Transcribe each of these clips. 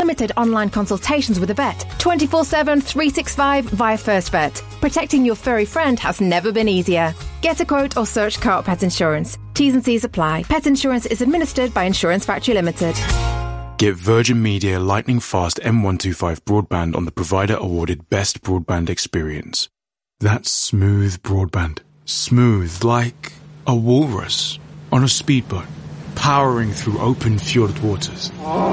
unlimited online consultations with a vet, 24/7, 365 via First Vet. Protecting your furry friend has never been easier. Get a quote or search Co-op Pet Insurance. T's and C's apply. Pet insurance is administered by Insurance Factory Limited. Get Virgin Media Lightning Fast M125 broadband on the provider-awarded Best Broadband Experience. That's smooth broadband. Smooth like a walrus on a speedboat, powering through open fjord waters.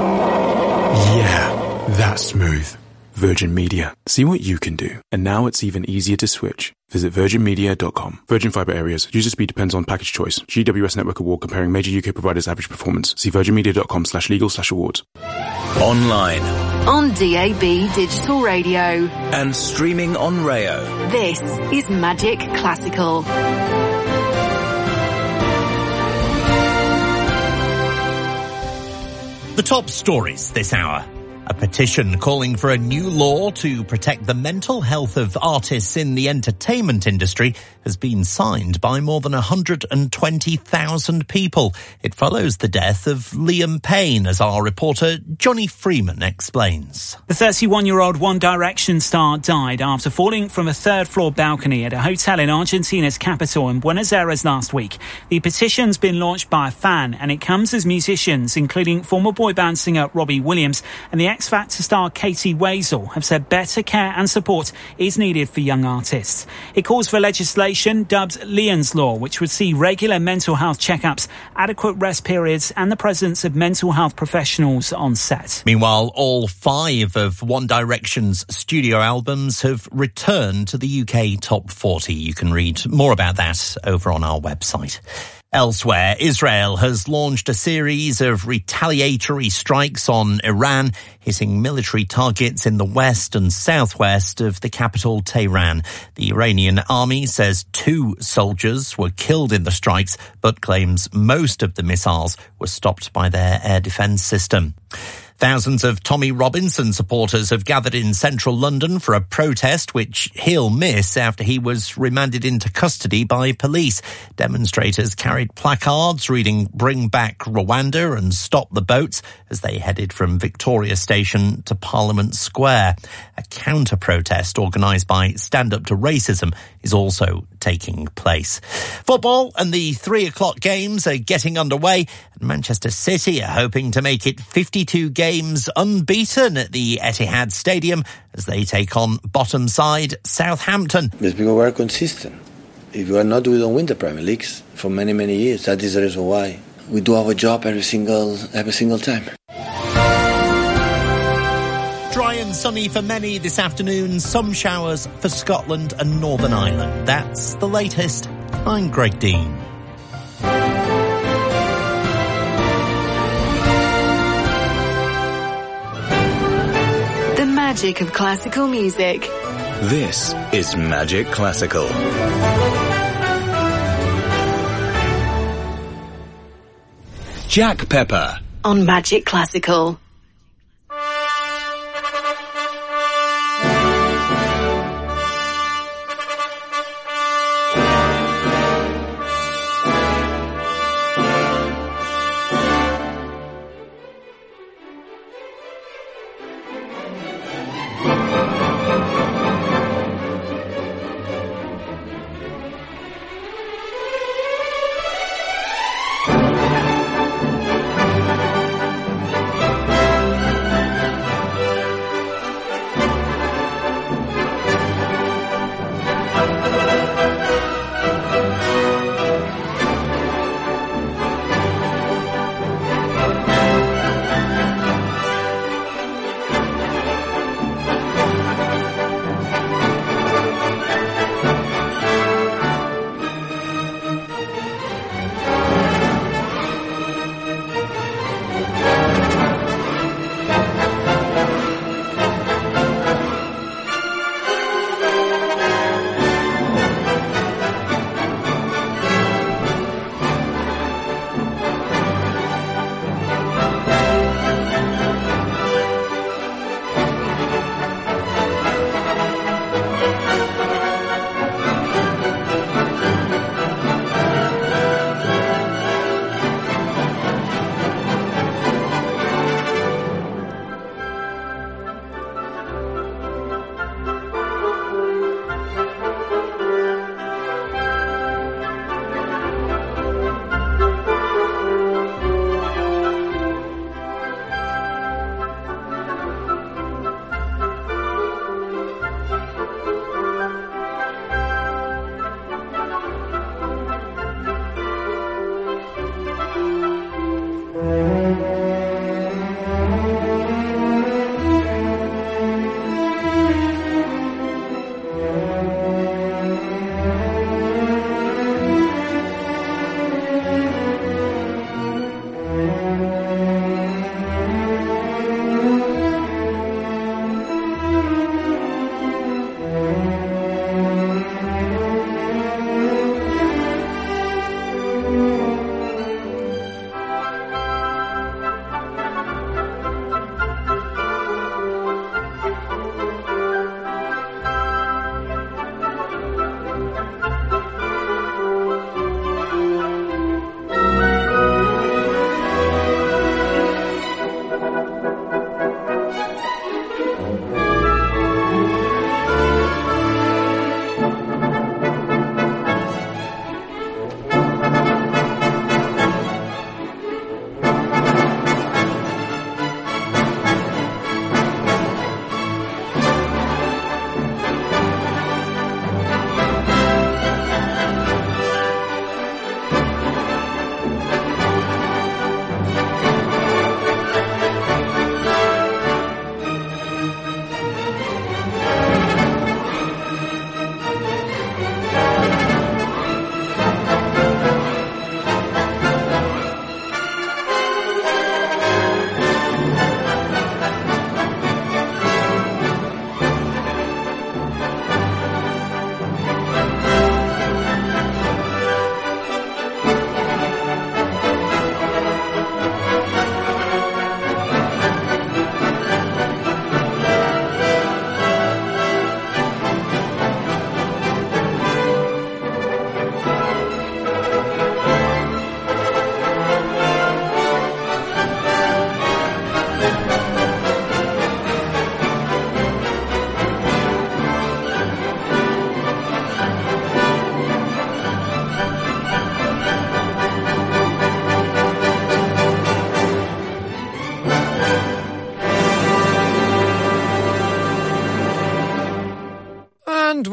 Yeah, that's smooth. Virgin Media. See what you can do. And now it's even easier to switch. Visit virginmedia.com. Virgin Fibre Areas. User speed depends on package choice. GWS Network Award comparing major UK providers' average performance. See virginmedia.com/legal/awards. Online. On DAB Digital Radio. And streaming on Rayo. This is Magic Classical. The top stories this hour. A petition calling for a new law to protect the mental health of artists in the entertainment industry has been signed by more than 120,000 people. It follows the death of Liam Payne, as our reporter Johnny Freeman explains. The 31-year-old One Direction star died after falling from a third-floor balcony at a hotel in Argentina's capital in Buenos Aires last week. The petition's been launched by a fan, and it comes as musicians, including former boy band singer Robbie Williams and the X Factor star Katie Wazel, have said better care and support is needed for young artists. It calls for legislation dubbed Leon's Law, which would see regular mental health checkups, adequate rest periods and the presence of mental health professionals on set. Meanwhile, all 5 of One Direction's studio albums have returned to the UK Top 40. You can read more about that over on our website. Elsewhere, Israel has launched a series of retaliatory strikes on Iran, hitting military targets in the west and southwest of the capital, Tehran. The Iranian army says 2 soldiers were killed in the strikes, but claims most of the missiles were stopped by their air defence system. Thousands of Tommy Robinson supporters have gathered in central London for a protest which he'll miss after he was remanded into custody by police. Demonstrators carried placards reading "Bring Back Rwanda" and "Stop the Boats" as they headed from Victoria Station to Parliament Square. A counter-protest organised by Stand Up to Racism is also taking place. Football and the 3 o'clock games are getting underway, and Manchester City are hoping to make it 52 games unbeaten at the Etihad Stadium as they take on bottom side Southampton. It's because we are consistent. If we are not, we don't win the Premier Leagues for many, many years. That is the reason why we do our job every single time. Dry and sunny for many this afternoon, some showers for Scotland and Northern Ireland. That's the latest. I'm Greg Dean. The magic of classical music. This is Magic Classical. Jack Pepper On Magic Classical.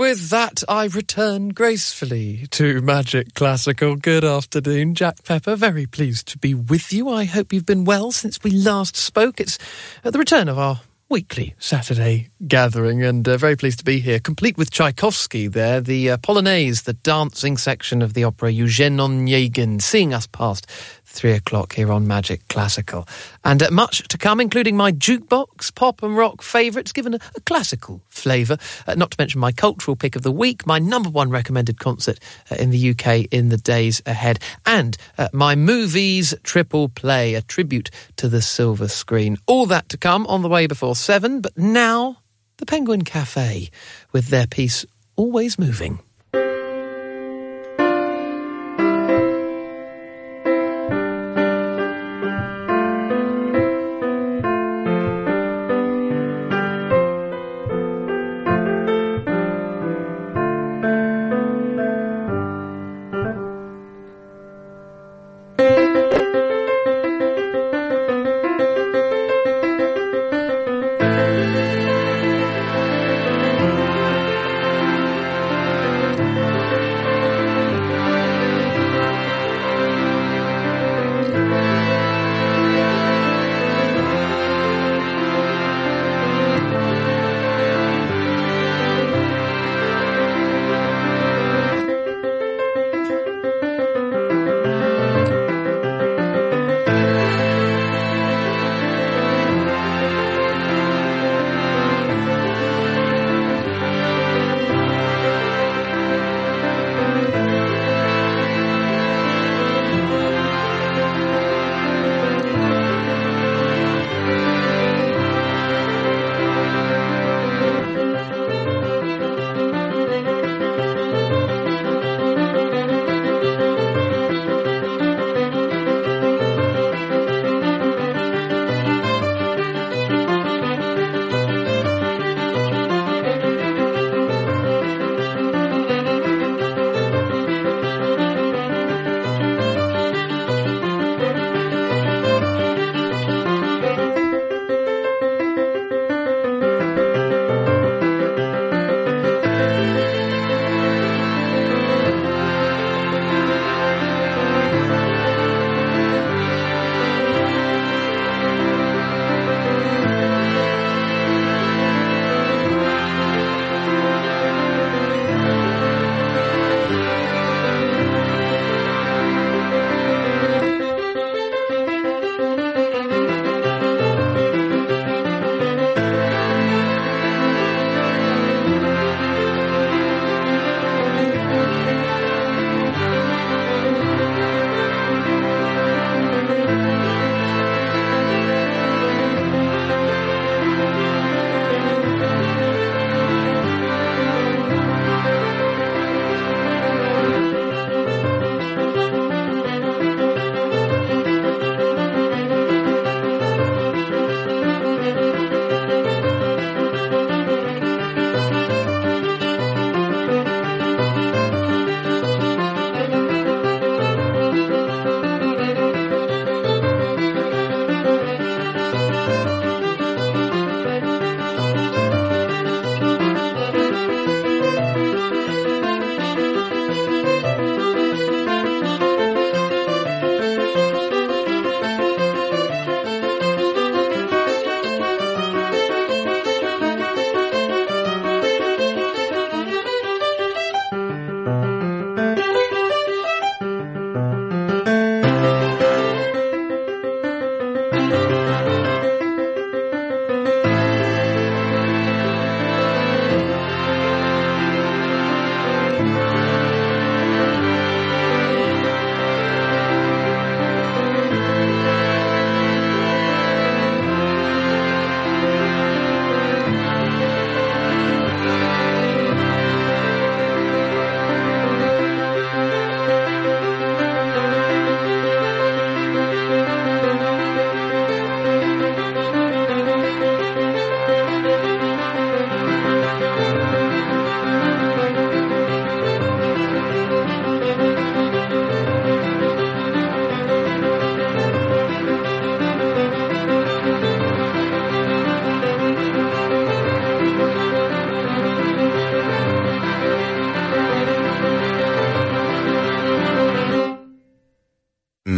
with that, I return gracefully to Magic Classical. Good afternoon, Jack Pepper. Very pleased to be with you. I hope you've been well since we last spoke. It's the return of our weekly Saturday gathering, and very pleased to be here, complete with Tchaikovsky there, the Polonaise, the dancing section of the opera Eugene Onegin, seeing us past 3 o'clock here on Magic Classical. And much to come, including my jukebox, pop and rock favourites, given a classical flavour. Not to mention my cultural pick of the week, my number one recommended concert in the UK in the days ahead. And my movies triple play, a tribute to the silver screen. All that to come on the way before 7. But now, the Penguin Cafe, with their piece Always Moving.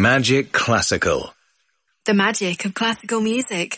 Magic Classical. The magic of classical music.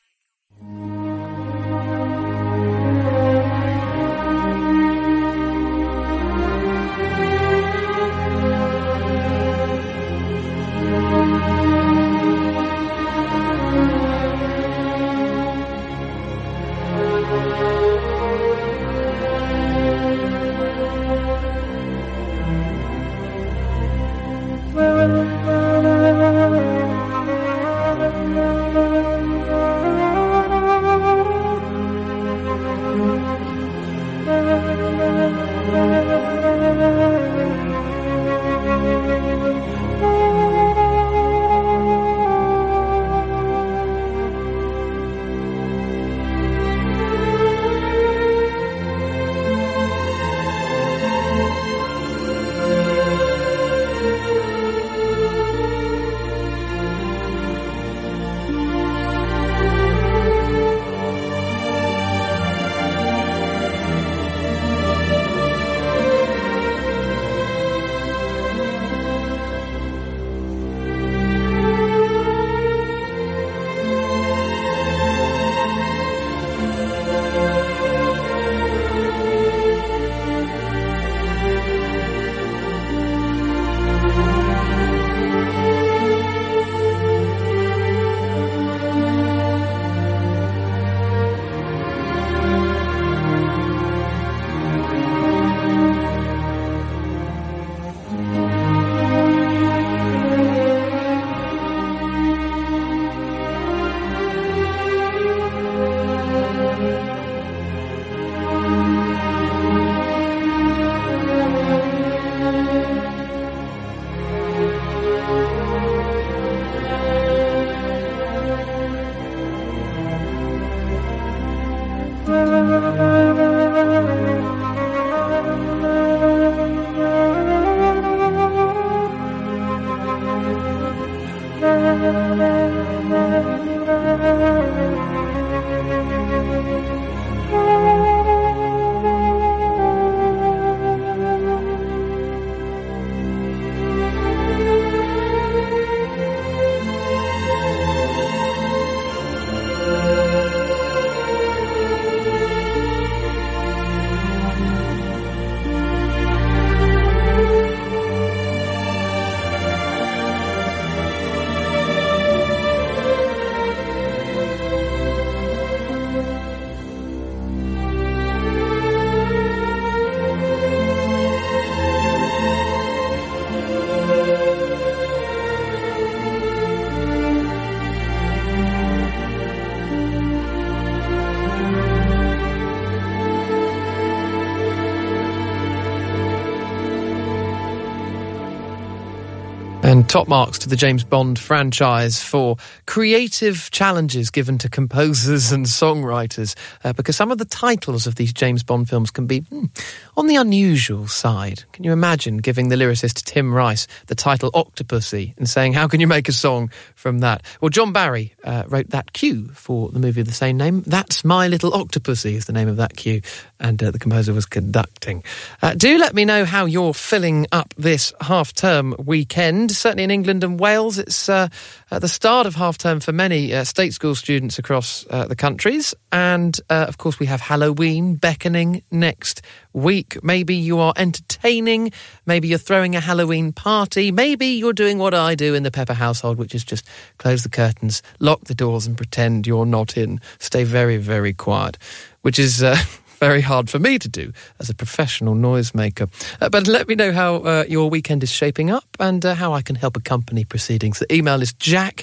And top marks to the James Bond franchise for creative challenges given to composers and songwriters, because some of the titles of these James Bond films can be on the unusual side. Can you imagine giving the lyricist Tim Rice the title Octopussy and saying, how can you make a song from that? Well, John Barry wrote that cue for the movie of the same name. That's My Little Octopussy is the name of that cue, and the composer was conducting. Do let me know how you're filling up this half-term weekend. Certainly in England and Wales, it's at the start of half-term for many state school students across the countries. And, of course, we have Halloween beckoning next week. Maybe you are entertaining, maybe you're throwing a Halloween party, maybe you're doing what I do in the Pepper household, which is just close the curtains, lock the doors and pretend you're not in. Stay very, very quiet, which is very hard for me to do as a professional noisemaker. But let me know how your weekend is shaping up and how I can help accompany proceedings. The email is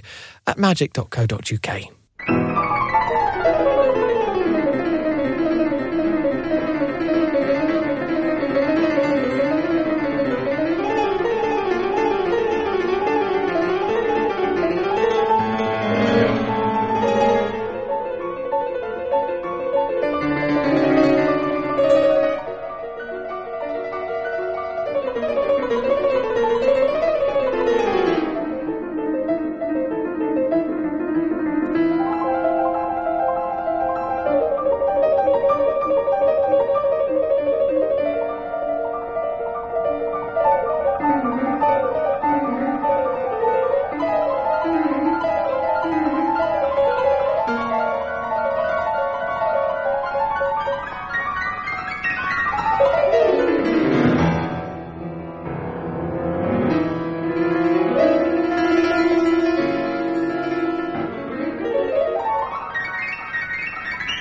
jack@magic.co.uk.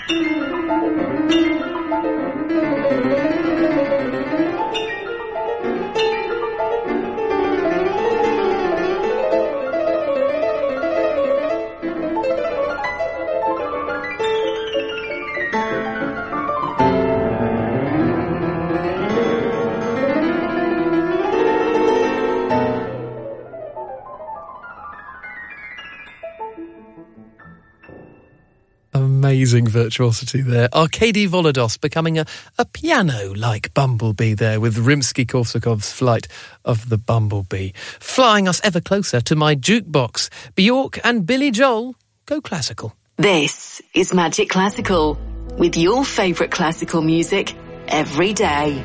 Amazing virtuosity there. Arkady Volodos becoming a piano-like bumblebee there with Rimsky-Korsakov's Flight of the Bumblebee. Flying us ever closer to my jukebox. Bjork and Billy Joel go classical. This is Magic Classical, with your favourite classical music every day.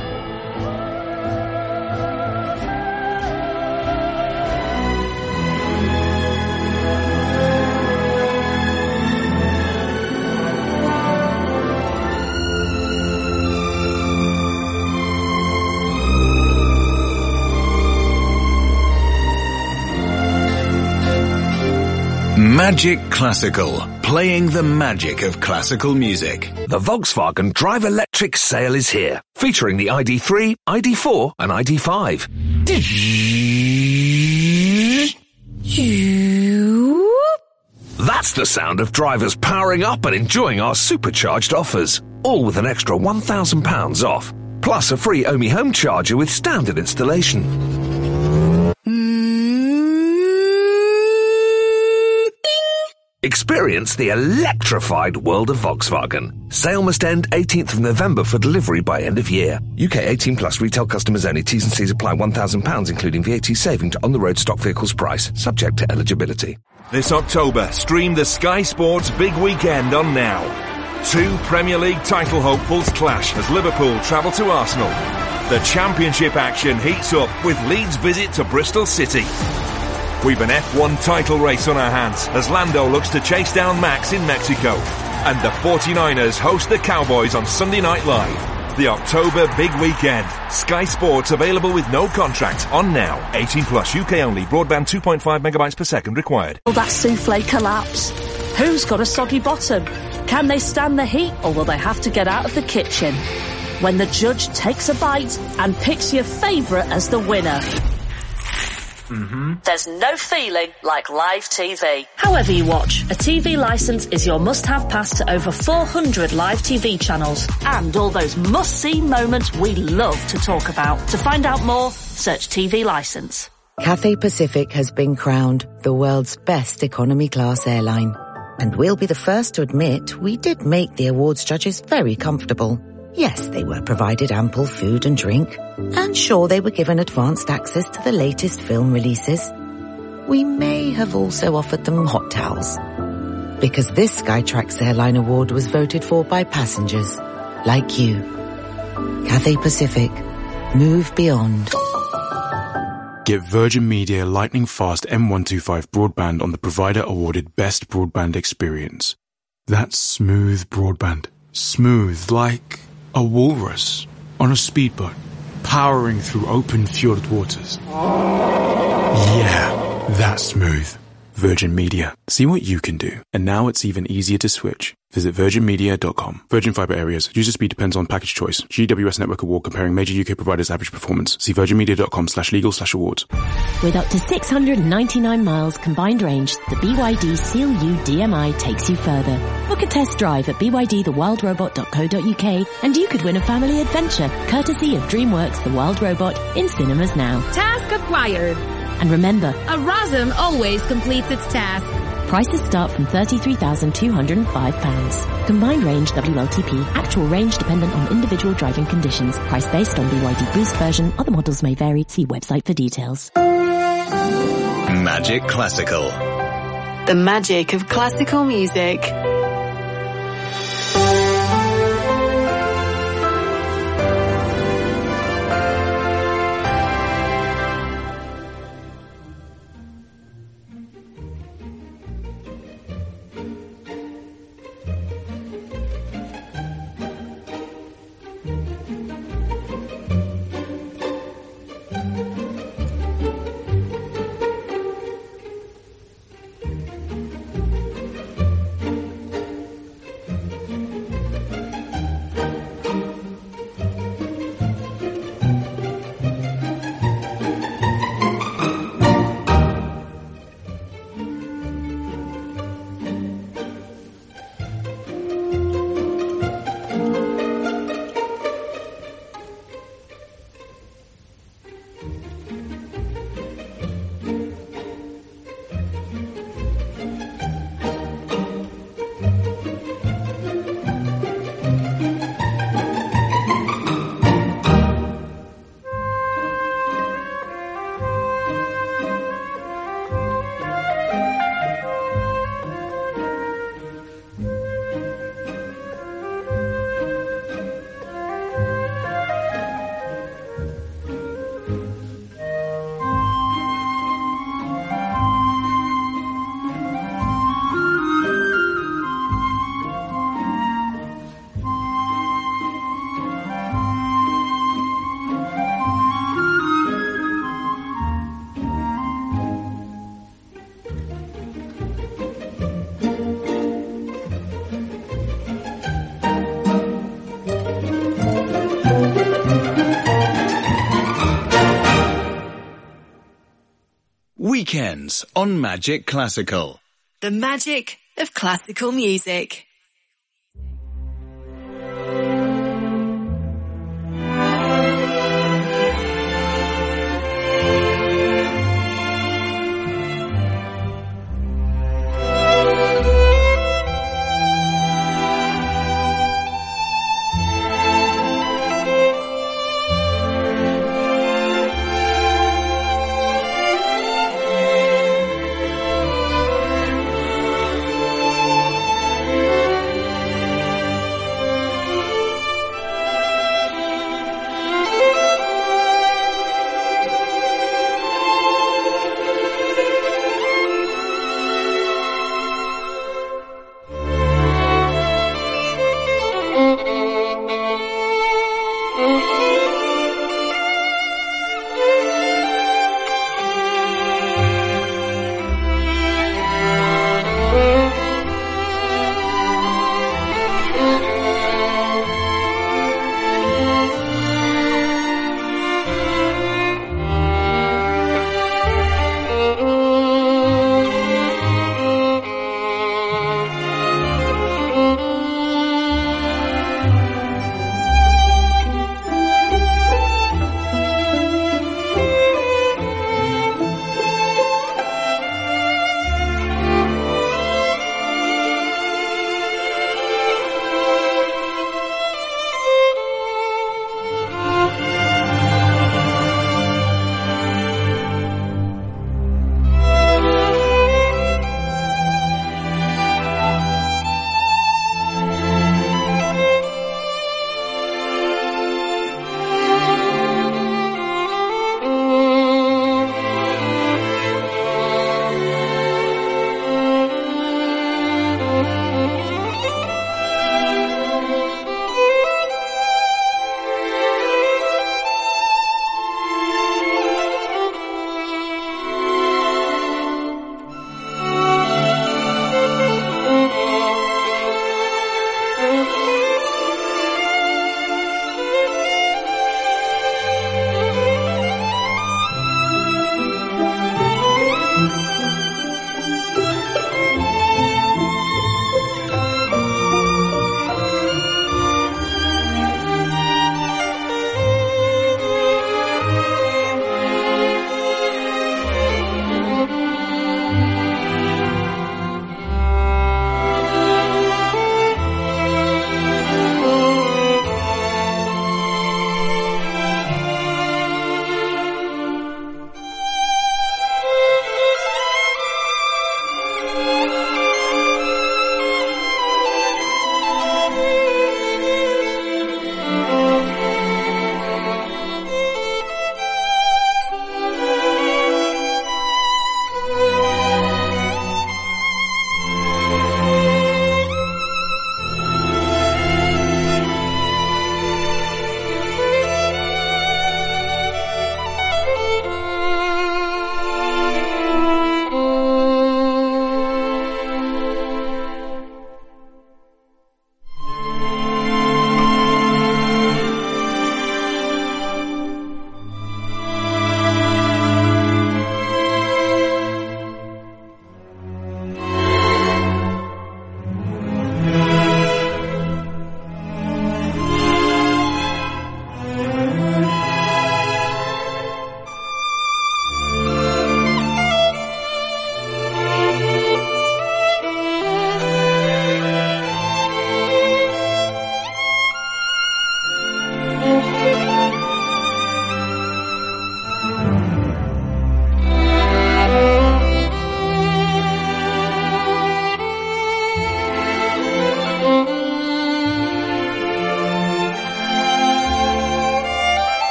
Magic Classical, playing the magic of classical music. The Volkswagen Drive Electric sale is here, featuring the ID3, ID4 and ID5. That's the sound of drivers powering up and enjoying our supercharged offers, all with an extra £1,000 off, plus a free Ohmie home charger with standard installation. Experience the electrified world of Volkswagen. Sale must end 18th of November for delivery by end of year. UK 18 plus retail customers only. T's and C's apply. £1,000 including VAT saving to on-the-road stock vehicles price. Subject to eligibility. This October, stream the Sky Sports Big Weekend on Now. 2 Premier League title hopefuls clash as Liverpool travel to Arsenal. The Championship action heats up with Leeds' visit to Bristol City. We've an F1 title race on our hands as Lando looks to chase down Max in Mexico. And the 49ers host the Cowboys on Sunday Night Live. The October Big Weekend. Sky Sports available with no contract on Now. 18 plus, UK only. Broadband 2.5 megabytes per second required. Will that souffle collapse? Who's got a soggy bottom? Can they stand the heat or will they have to get out of the kitchen? When the judge takes a bite and picks your favourite as the winner. There's no feeling like live TV. However you watch, a TV licence is your must-have pass to over 400 live TV channels and all those must-see moments we love to talk about. To find out more, search TV licence. Cathay Pacific has been crowned the world's best economy class airline. And we'll be the first to admit we did make the awards judges very comfortable. Yes, they were provided ample food and drink, and sure, they were given advanced access to the latest film releases. We may have also offered them hot towels, because this Skytrax Airline Award was voted for by passengers like you. Cathay Pacific, move beyond. Get Virgin Media Lightning Fast M125 broadband on the provider awarded Best Broadband Experience. That's smooth broadband. Smooth like a walrus on a speedboat, powering through open fjord waters. Yeah, that's smooth. Virgin Media. See what you can do. And now it's even easier to switch. Visit virginmedia.com. Virgin Fibre Areas. User speed depends on package choice. GWS Network Award comparing major UK providers' average performance. See virginmedia.com/legal/awards. With up to 699 miles combined range, the BYD Seal U DMI takes you further. Book a test drive at bydthewildrobot.co.uk and you could win a family adventure, courtesy of DreamWorks The Wild Robot in cinemas now. Task acquired. And remember, a ROSM always completes its task. Prices start from £33,205. Combined range WLTP. Actual range dependent on individual driving conditions. Price based on BYD Boost version. Other models may vary. See website for details. Magic Classical. The magic of classical music. Weekends on Magic Classical. The magic of classical music.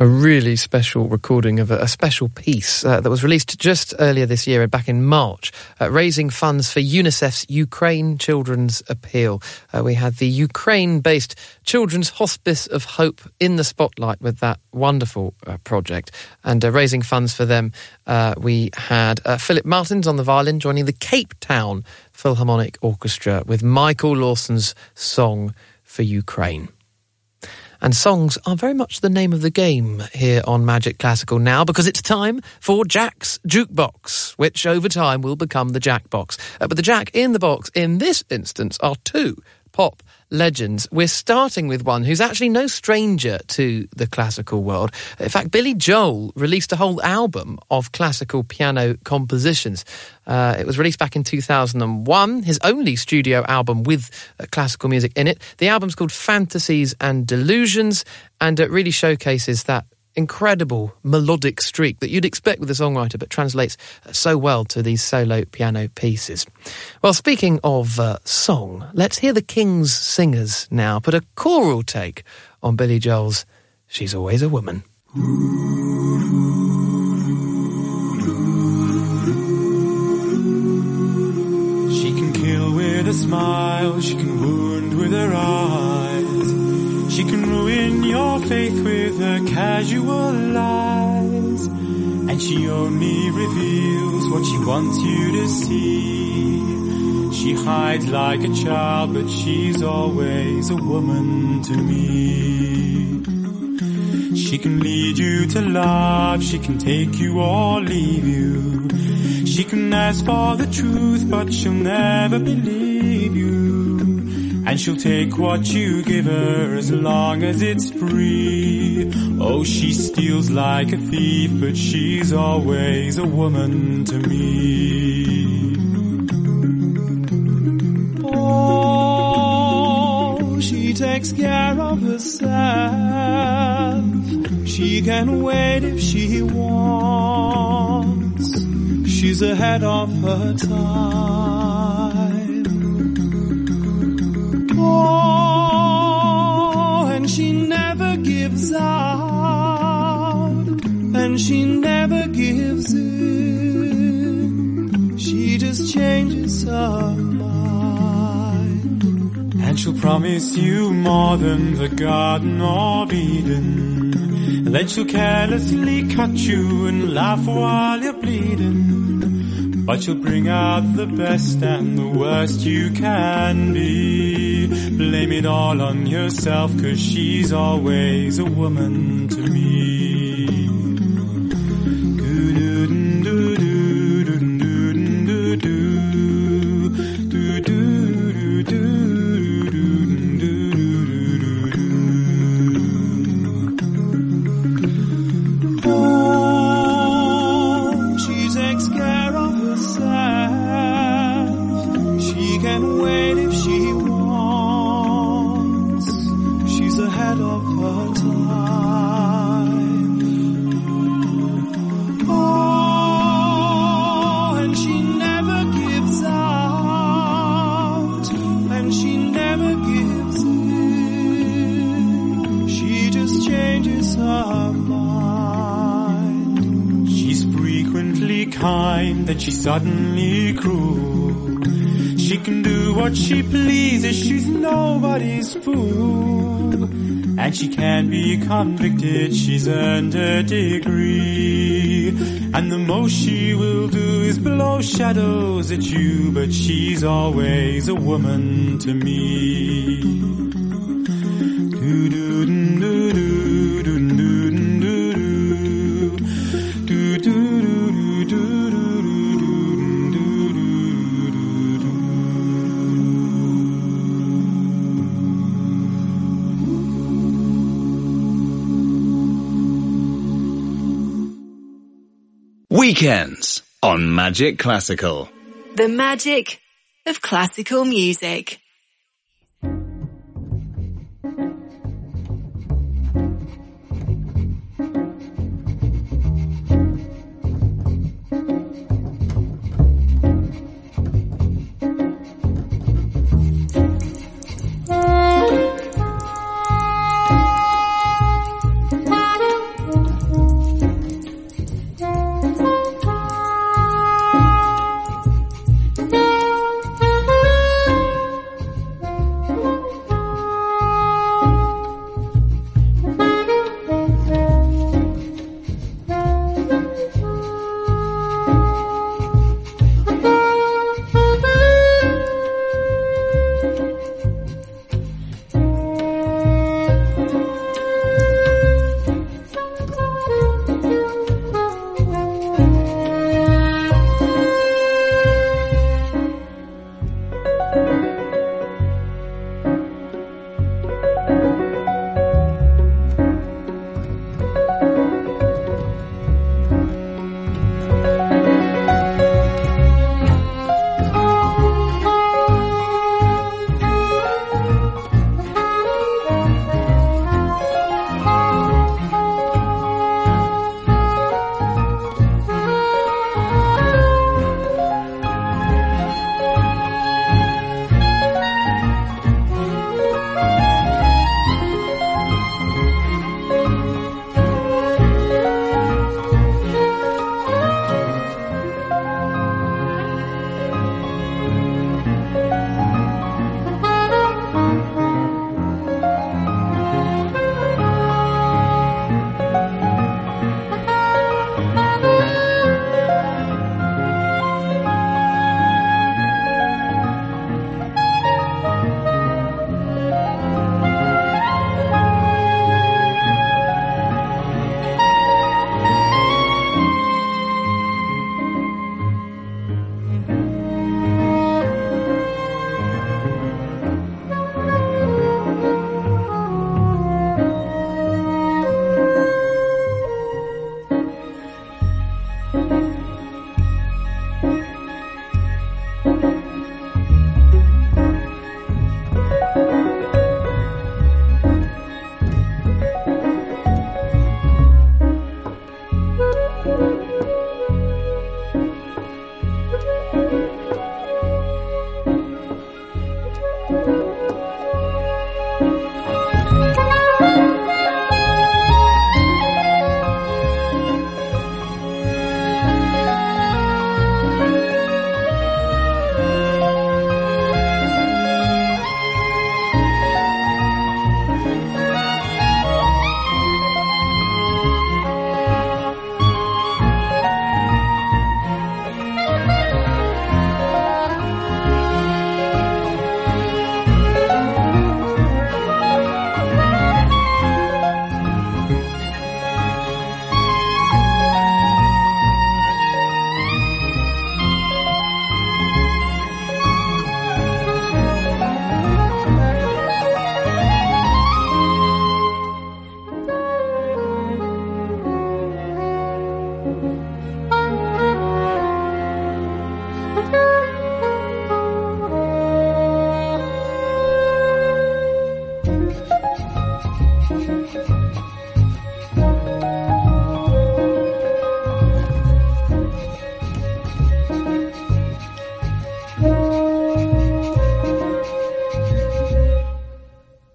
really special recording of a special piece that was released just earlier this year, back in March, raising funds for UNICEF's Ukraine Children's Appeal. We had the Ukraine-based Children's Hospice of Hope in the spotlight with that wonderful project. And raising funds for them, we had Philip Martins on the violin joining the Cape Town Philharmonic Orchestra with Michael Lawson's Song for Ukraine. And songs are very much the name of the game here on Magic Classical now, because it's time for Jack's Jukebox, which over time will become the Jackbox. But the Jack in the box in this instance are two pop legends. We're starting with one who's actually no stranger to the classical world. In fact, Billy Joel released a whole album of classical piano compositions. It was released back in 2001, his only studio album with classical music in it. The album's called Fantasies and Delusions, and it really showcases that incredible melodic streak that you'd expect with a songwriter, but translates so well to these solo piano pieces. Well, speaking of song, let's hear the King's Singers now put a choral take on Billy Joel's She's Always a Woman. She can kill with a smile, she can wound with her eyes. She can ruin your faith with her casual lies. And she only reveals what she wants you to see. She hides like a child, but she's always a woman to me. She can lead you to love, she can take you or leave you. She can ask for the truth, but she'll never believe you. And she'll take what you give her as long as it's free. Oh, she steals like a thief, but she's always a woman to me. Oh, she takes care of herself. She can wait if she wants. She's ahead of her time. Oh, and she never gives out, and she never gives in. She just changes her mind. And she'll promise you more than the Garden of Eden. Then she'll carelessly cut you and laugh while you're bleeding. But she'll bring out the best and the worst you can be. Blame it all on yourself, 'cause she's always a woman to me. Then she's suddenly cruel. She can do what she pleases, she's nobody's fool. And she can be convicted, she's earned her degree. And the most she will do is blow shadows at you, but she's always a woman to me. Weekends on Magic Classical. The magic of classical music.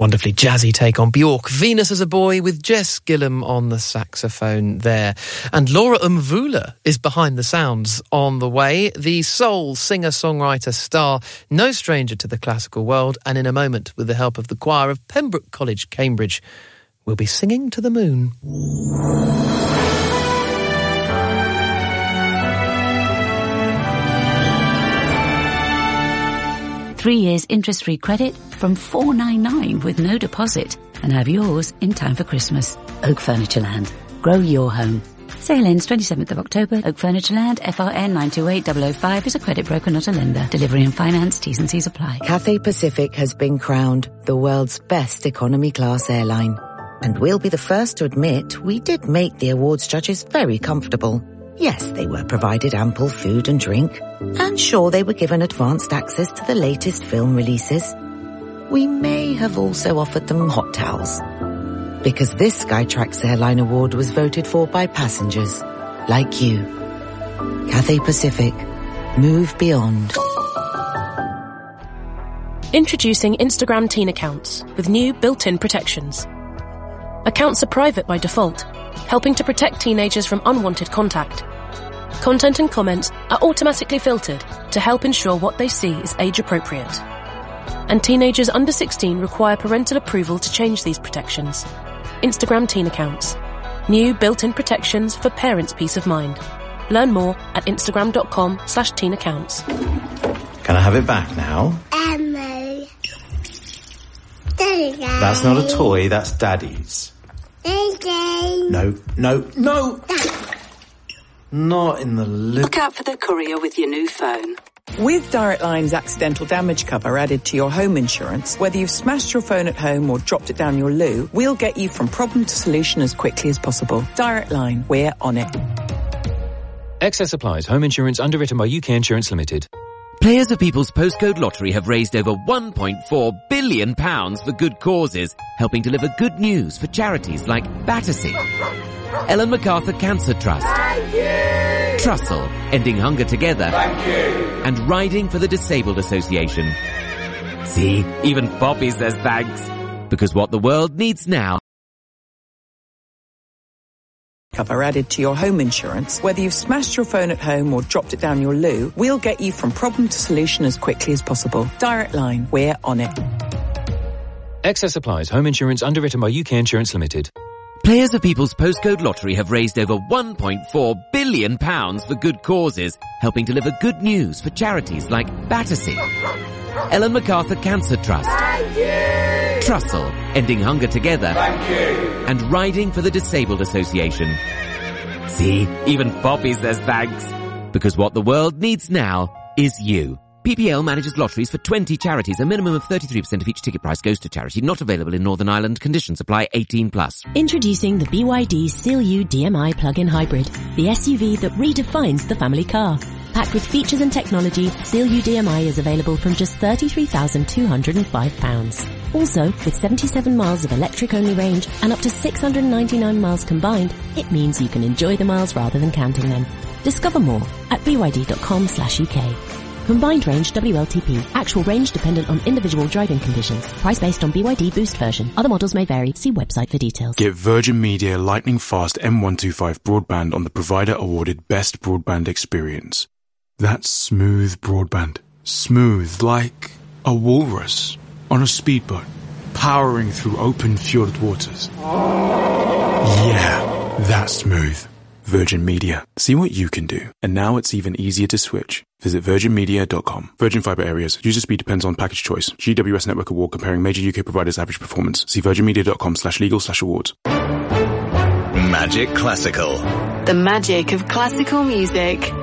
Wonderfully jazzy take on Bjork. Venus as a Boy with Jess Gillam on the saxophone there. And Laura Mvula is behind the sounds on the way. The soul singer-songwriter star, no stranger to the classical world, and in a moment, with the help of the choir of Pembroke College, Cambridge, will be singing to the moon. Three years interest-free credit from $4.99 with no deposit, and have yours in time for Christmas. Oak Furnitureland. Grow your home. Sale ends 27th of October. Oak Furnitureland, FRN 928005 is a credit broker, not a lender. Delivery and finance, T's and C's apply. Cathay Pacific has been crowned the world's best economy class airline. And we'll be the first to admit we did make the awards judges very comfortable. Yes, they were provided ample food and drink, and sure, they were given advanced access to the latest film releases. We may have also offered them hot towels, because this Skytrax Airline Award was voted for by passengers like you. Cathay Pacific. Move beyond. Introducing Instagram teen accounts with new built-in protections. Accounts are private by default, helping to protect teenagers from unwanted contact. Content and comments are automatically filtered to help ensure what they see is age-appropriate. And teenagers under 16 require parental approval to change these protections. Instagram teen accounts. New built-in protections for parents' peace of mind. Learn more at instagram.com/teen accounts. Can I have it back now? Emma. That's not a toy, that's Daddy's. No. Not in the Look out for the courier with your new phone. With Direct Line's accidental damage cover added to your home insurance, whether you've smashed your phone at home or dropped it down your loo, we'll get you from problem to solution as quickly as possible. Direct Line, we're on it. Excess applies. Home insurance underwritten by UK Insurance Limited. Players of People's Postcode Lottery have raised over £1.4 billion for good causes, helping deliver good news for charities like Battersea, Ellen MacArthur Cancer Trust, Trussell, Ending Hunger Together, and Riding for the Disabled Association. See, even Poppy says thanks, because what the world needs now. Cover added to your home insurance, whether you've smashed your phone at home or dropped it down your loo, we'll get you from problem to solution as quickly as possible. Direct Line, we're on it. Excess applies. Home insurance underwritten by UK Insurance Limited. Players of People's Postcode Lottery have raised over £1.4 billion for good causes, helping deliver good news for charities like Battersea, Ellen MacArthur Cancer Trust, Trussell, Ending Hunger Together, and Riding for the Disabled Association. See, even Poppy says thanks, because what the world needs now is you. PPL manages lotteries for 20 charities. A minimum of 33% of each ticket price goes to charity. Not available in Northern Ireland. Conditions apply. 18+. Introducing the BYD Seal U DMI plug-in hybrid, the SUV that redefines the family car. Packed with features and technology, Seal U DMI is available from just £33,205. Also, with 77 miles of electric-only range and up to 699 miles combined, it means you can enjoy the miles rather than counting them. Discover more at byd.com/UK. Combined range WLTP. Actual range dependent on individual driving conditions. Price based on BYD Boost version. Other models may vary. See website for details. Get Virgin Media lightning fast M125 broadband on the provider awarded best broadband experience. That's smooth broadband. Smooth like a walrus on a speedboat, powering through open fjord waters. Yeah, that's smooth. Virgin Media. See what you can do. And now it's even easier to switch. Visit virginmedia.com. Virgin Fibre Areas. User speed depends on package choice. GWS Network Award comparing major UK providers' average performance. See virginmedia.com/legal/awards. Magic Classical. The magic of classical music.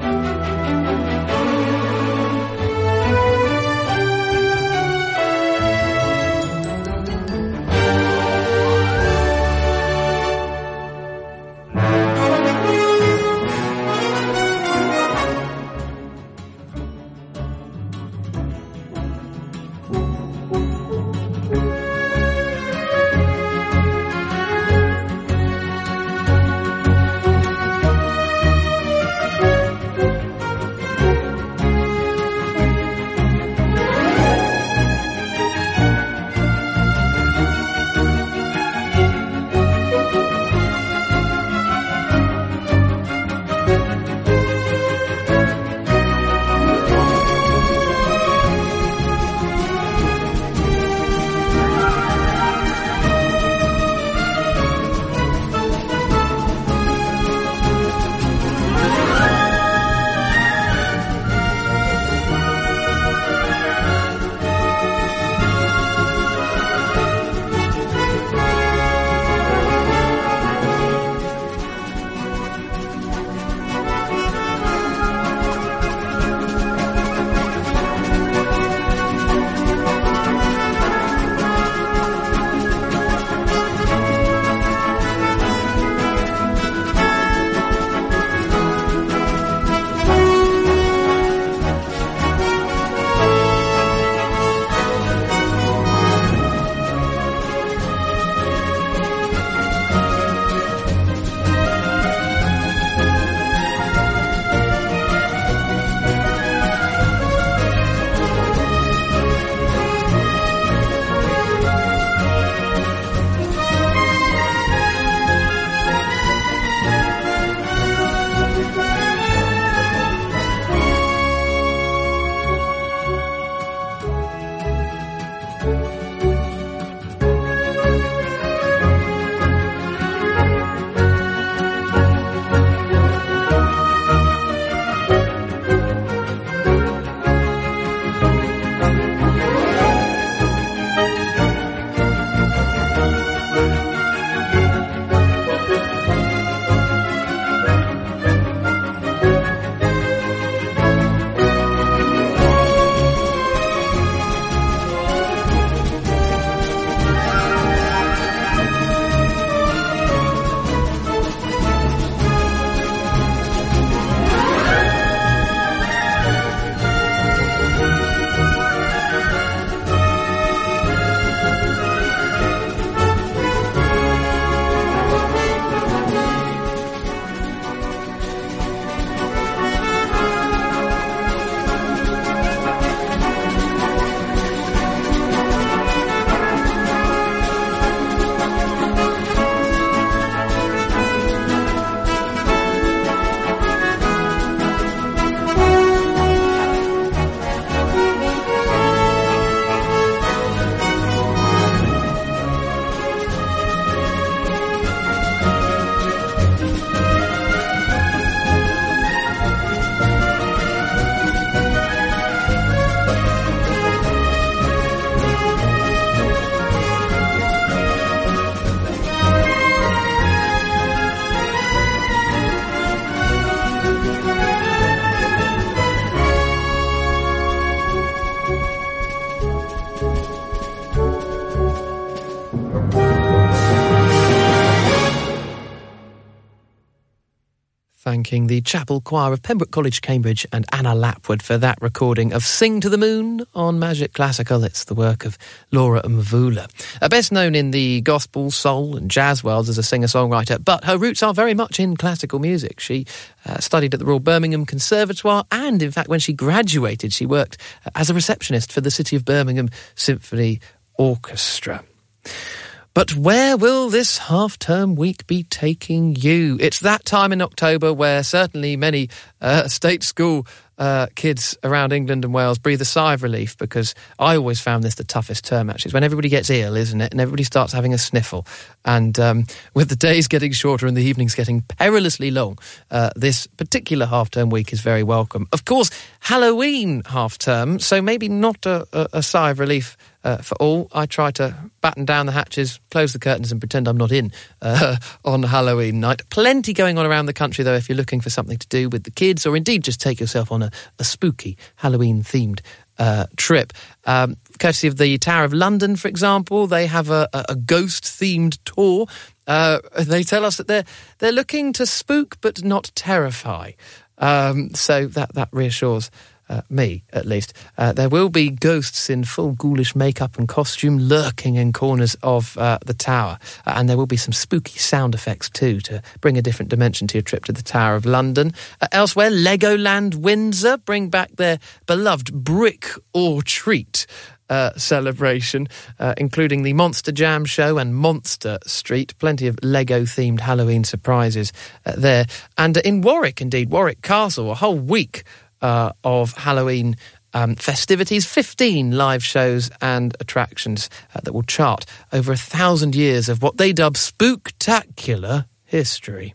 thanking the Chapel Choir of Pembroke College, Cambridge and Anna Lapwood for that recording of Sing to the Moon on Magic Classical. It's the work of Laura Mvula. Best known in the gospel, soul and jazz worlds as a singer-songwriter, but her roots are very much in classical music. She studied at the Royal Birmingham Conservatoire, and in fact when she graduated she worked as a receptionist for the City of Birmingham Symphony Orchestra. But where will this half-term week be taking you? It's that time in October where certainly many state school kids around England and Wales breathe a sigh of relief, because I always found this the toughest term, actually. It's when everybody gets ill, isn't it? And everybody starts having a sniffle. And with the days getting shorter and the evenings getting perilously long, this particular half-term week is very welcome. Of course, Halloween half-term, so maybe not a sigh of relief for all. I try to batten down the hatches, close the curtains and pretend I'm not in on Halloween night. Plenty going on around the country, though, if you're looking for something to do with the kids, or indeed just take yourself on a spooky Halloween-themed trip. Courtesy of the Tower of London, for example, they have a ghost-themed tour. They tell us that they're looking to spook but not terrify. So that reassures me, at least. There will be ghosts in full ghoulish makeup and costume lurking in corners of the tower. And there will be some spooky sound effects too, to bring a different dimension to your trip to the Tower of London. Elsewhere, Legoland Windsor bring back their beloved Brick or Treat celebration, including the Monster Jam show and Monster Street. Plenty of Lego-themed Halloween surprises there. And in Warwick, indeed, Warwick Castle, a whole week of Halloween festivities, 15 live shows and attractions that will chart over 1,000 years of what they dub spooktacular history.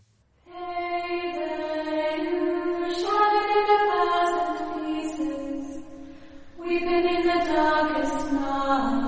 We've been in the darkest night.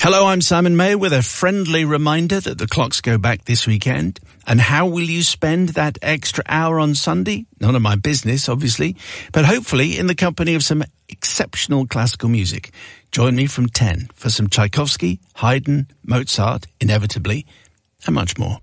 Hello, I'm Simon May with a friendly reminder that the clocks go back this weekend. And how will you spend that extra hour on Sunday? None of my business, obviously, but hopefully in the company of some exceptional classical music. Join me from 10 for some Tchaikovsky, Haydn, Mozart, inevitably, and much more.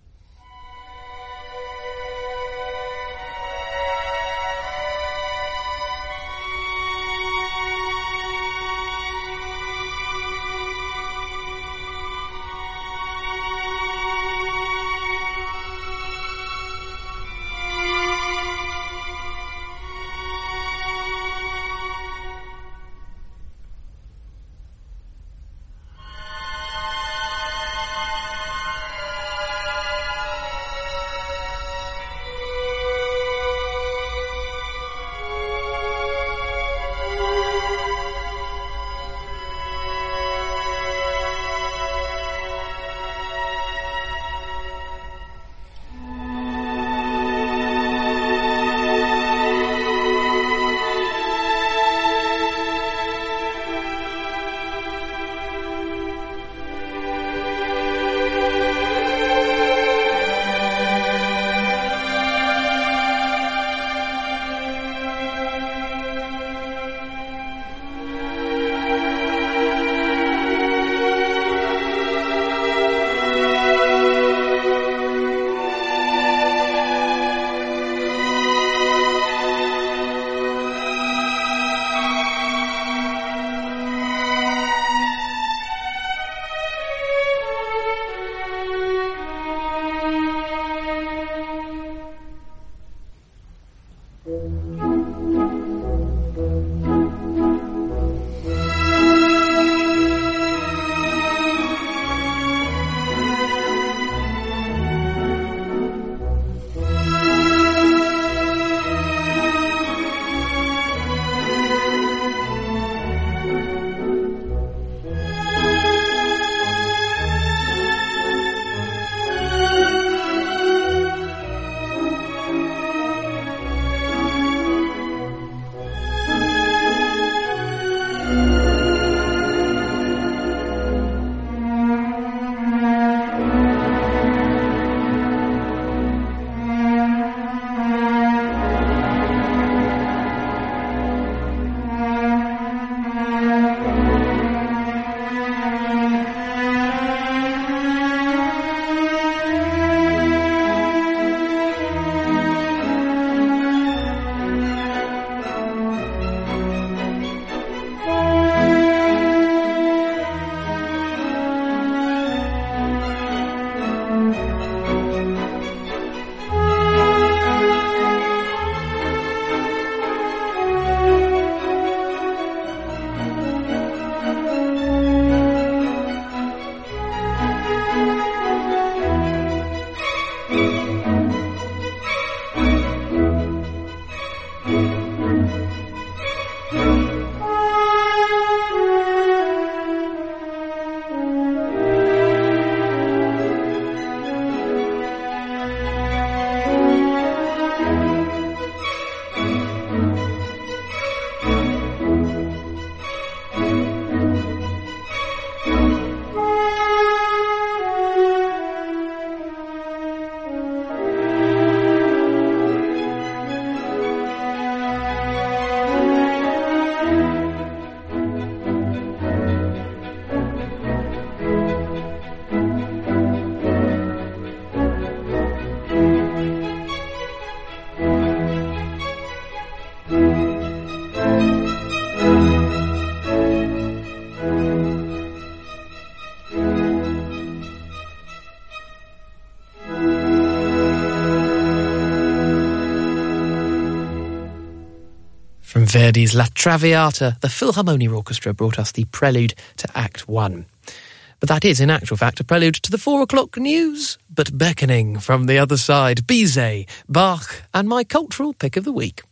From Verdi's La Traviata, the Philharmonia Orchestra brought us the prelude to Act 1. But that is, in actual fact, a prelude to the 4 o'clock news. But beckoning from the other side, Bizet, Bach, and my cultural pick of the week.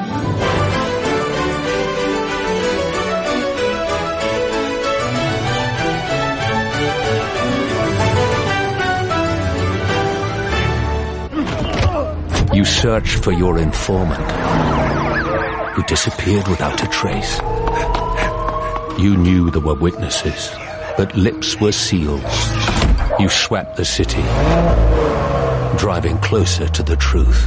You search for your informant, who disappeared without a trace. You knew there were witnesses, but lips were sealed. You swept the city, driving closer to the truth,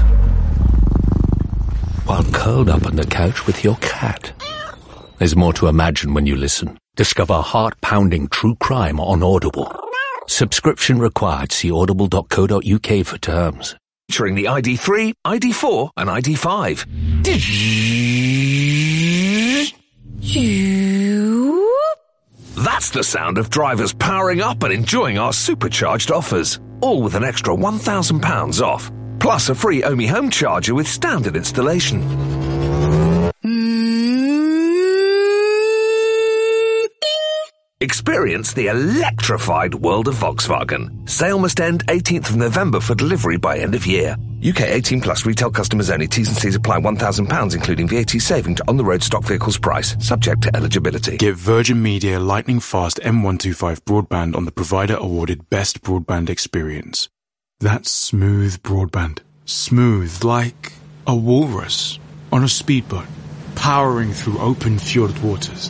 while curled up on the couch with your cat. There's more to imagine when you listen. Discover heart-pounding true crime on Audible. Subscription required. See audible.co.uk for terms. Featuring the ID3, ID4 and ID5. That's the sound of drivers powering up and enjoying our supercharged offers. All with an extra £1,000 off. Plus a free Omi home charger with standard installation. Experience the electrified world of Volkswagen. Sale must end 18th of November for delivery by end of year. UK 18 plus retail customers only. T's and C's apply. £1,000 including VAT saving to on-the-road stock vehicles price. Subject to eligibility. Get Virgin Media lightning fast M125 broadband on the provider awarded best broadband experience. That's smooth broadband. Smooth like a walrus on a speedboat, powering through open fjord waters.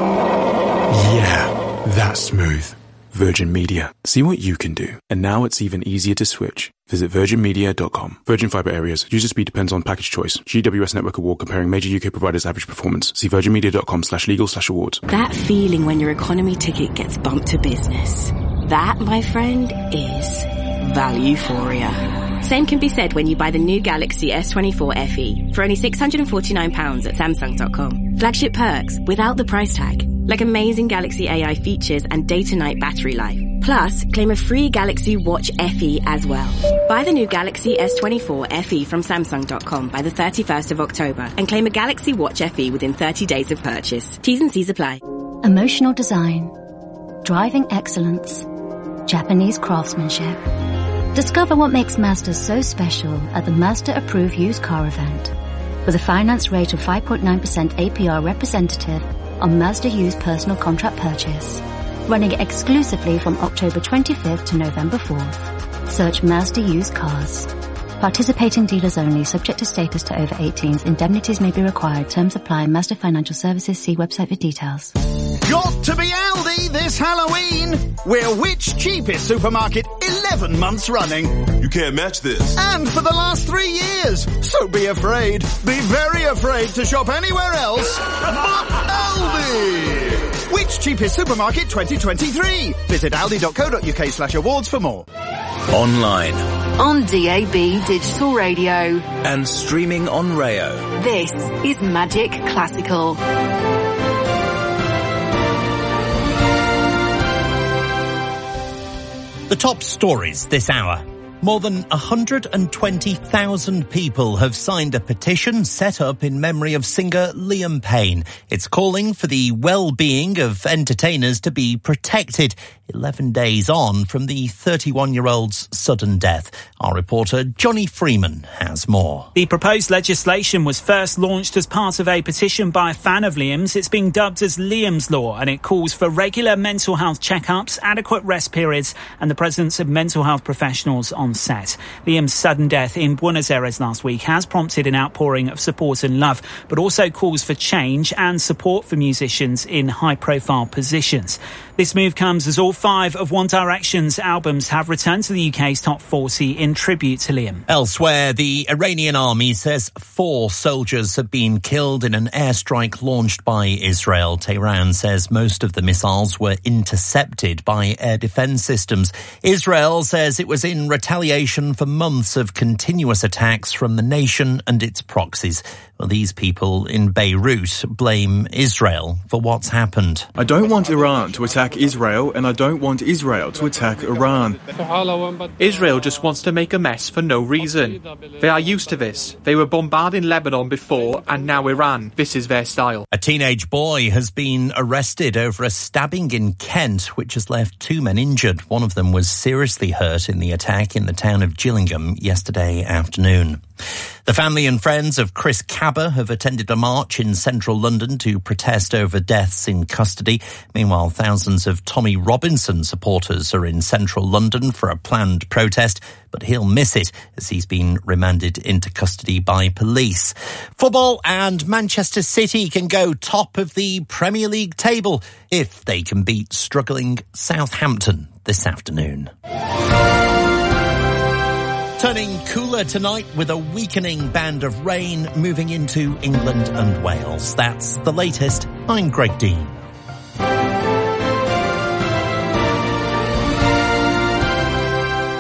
Yeah, that's smooth. Virgin Media. See what you can do. And now it's even easier to switch. Visit virginmedia.com. Virgin Fibre areas. User speed depends on package choice. GWS Network Award comparing major UK providers' average performance. See virginmedia.com/legal/awards. That feeling when your economy ticket gets bumped to business. That, my friend, is Valuephoria. Same can be said when you buy the new Galaxy S24 FE for only £649 at Samsung.com. Flagship perks without the price tag, like amazing Galaxy AI features and day-to-night battery life. Plus, claim a free Galaxy Watch FE as well. Buy the new Galaxy S24 FE from Samsung.com by the 31st of October and claim a Galaxy Watch FE within 30 days of purchase. T's and C's apply. Emotional design, driving excellence, Japanese craftsmanship. Discover what makes Mazda so special at the Mazda Approved Used Car event. With a finance rate of 5.9% APR representative on Mazda used personal contract purchase. Running exclusively from October 25th to November 4th. Search Mazda Used Cars. Participating dealers only, subject to status to over 18s. Indemnities may be required. Terms apply. Mazda Financial Services. See website for details. Got to be Aldi this Halloween. We're Which Cheapest Supermarket 11 months running. You can't match this. And for the last 3 years. So be afraid. Be very afraid to shop anywhere else but Aldi. Which Cheapest Supermarket 2023. Visit aldi.co.uk/awards for more. Online. On DAB Digital Radio. And streaming on Rayo. This is Magic Classical. The top stories this hour. More than 120,000 people have signed a petition set up in memory of singer Liam Payne. It's calling for the well-being of entertainers to be protected 11 days on from the 31-year-old's sudden death. Our reporter Johnny Freeman has more. The proposed legislation was first launched as part of a petition by a fan of Liam's. It's being dubbed as Liam's Law, and it calls for regular mental health checkups, adequate rest periods and the presence of mental health professionals on set. Liam's sudden death in Buenos Aires last week has prompted an outpouring of support and love, but also calls for change and support for musicians in high-profile positions. This move comes as all 5 of One Direction's albums have returned to the UK's top 40 in tribute to Liam. Elsewhere, the Iranian army says 4 soldiers have been killed in an airstrike launched by Israel. Tehran says most of the missiles were intercepted by air defense systems. Israel says it was in retaliation for months of continuous attacks from the nation and its proxies. Well, these people in Beirut blame Israel for what's happened. I don't want Iran to attack Israel, and I don't want Israel to attack Iran. Israel just wants to make a mess for no reason. They are used to this. They were bombarding Lebanon before, and now Iran. This is their style. A teenage boy has been arrested over a stabbing in Kent, which has left 2 men injured. One of them was seriously hurt in the attack in the the town of Gillingham yesterday afternoon. The family and friends of Chris Cabba have attended a march in central London to protest over deaths in custody. Meanwhile, thousands of Tommy Robinson supporters are in central London for a planned protest, but he'll miss it as he's been remanded into custody by police. Football, and Manchester City can go top of the Premier League table if they can beat struggling Southampton this afternoon. Turning cooler tonight with a weakening band of rain moving into England and Wales. That's the latest. I'm Greg Dean.